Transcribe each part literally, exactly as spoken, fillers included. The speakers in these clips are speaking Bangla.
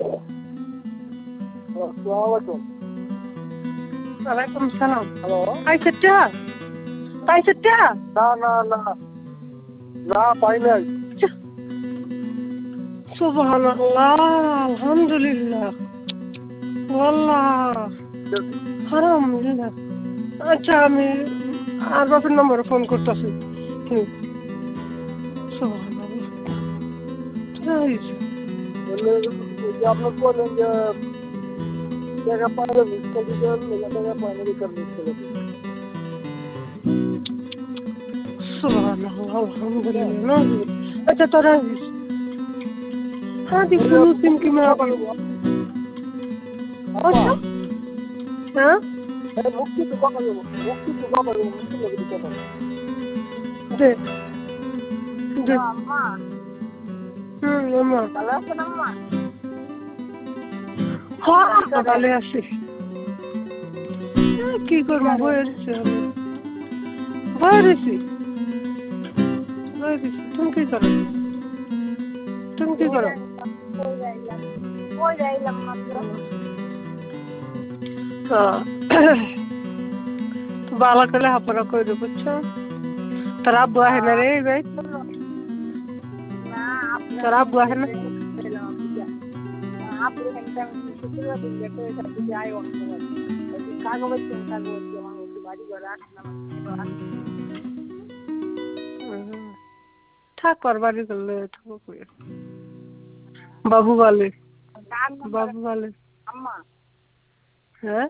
আসসালামু ওয়ালাইকুম সালাম। হ্যালো। পাইছেটা পাইছেটা না না না না পাই নাই। সুবহানাল্লাহ, আলহামদুলিল্লাহ, ওয়াল্লাহ আলহামদুলিল্লাহ। আচ্ছা, আমি আর বাপের নম্বরে ফোন করতেছি। হুম, সুবহানাল্লাহ। রাইট। আপনার বললেন যে জায়গা পাইলে মিস করে দিতেন, জায়গা পাইলে মিস করে দিতেন। সুবহানাল্লাহ, আলহামদুলিল্লাহ। আচ্ছা, তোরা هذه فلوس يمكن ما আচ্ছা, হ্যাঁ মুক্তি তো কথা দেবো, মুক্তি তো কথা দেবো, মুক্তি লেগে দিতে পারবো। দে দে। আম্মা হুম, আম্মা ভালো আছেন আম্মা? হ্যাঁ, ভালো আছি। কি করবো, বয়ে রয়েছি আমি, বয়ে রয়েছি বয়ে রয়েছি। তুমি কি করো? তুমি কি করো? কই যাইলাম মাত্র। বালা করলে হাপড়া করে বুঝছো। তোর আব্বু আহে না রে ভাই? না আপনি তোর আব্বু আহে না? আপনি একটা শুক্রবার দিন দেখে থাকি যাই অন্য কাগজ কাগজ আমার বাড়ি ঘর আসলাম। থাক, আর বাড়ি করলে থাকো। বাবু বলে, বাবু বলে আম্মা হ্যাঁ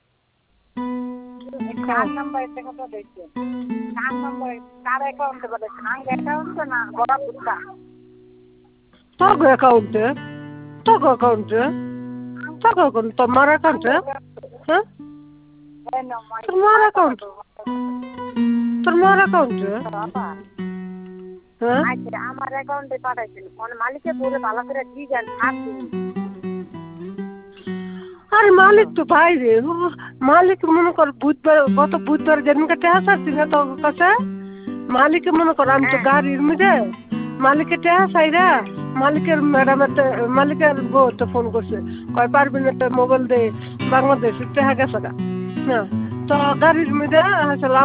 কার নাম্বার থেকে তো দেখছেন? কার নাম্বার কার অ্যাকাউন্টে পাঠাচ্ছেন? আঙ্গ অ্যাকাউন্টে না বড় পুত্তা? তোর অ্যাকাউন্টে? তোর অ্যাকাউন্টে? তোর অ্যাকাউন্ট? তোমার অ্যাকাউন্টে? হ্যাঁ, তোমার অ্যাকাউন্ট? তোমার অ্যাকাউন্টে? হ্যাঁ, আচ্ছা, আমার অ্যাকাউন্টে পাঠাইছেন কোন মালিকে পরে ভালো করে দিয়ে যান থাকবেন। আরে মালিক তো বাইরে। মালিক মনে কর বুধবার, গত বুধবার যেদিনকে টেহা চাচ্ছি না তোর কাছে, মালিকে মনে কর আমি তো গাড়ির মধ্যে, মালিকে টেহা চাইরা মালিকের ম্যাডামের মালিকের বউ তো ফোন করছে, কয় পারবি না তো মোবাইল দে, বাংলাদেশ টেহা গেছে গা। হ্যাঁ, তো গাড়ির মধ্যে আসলে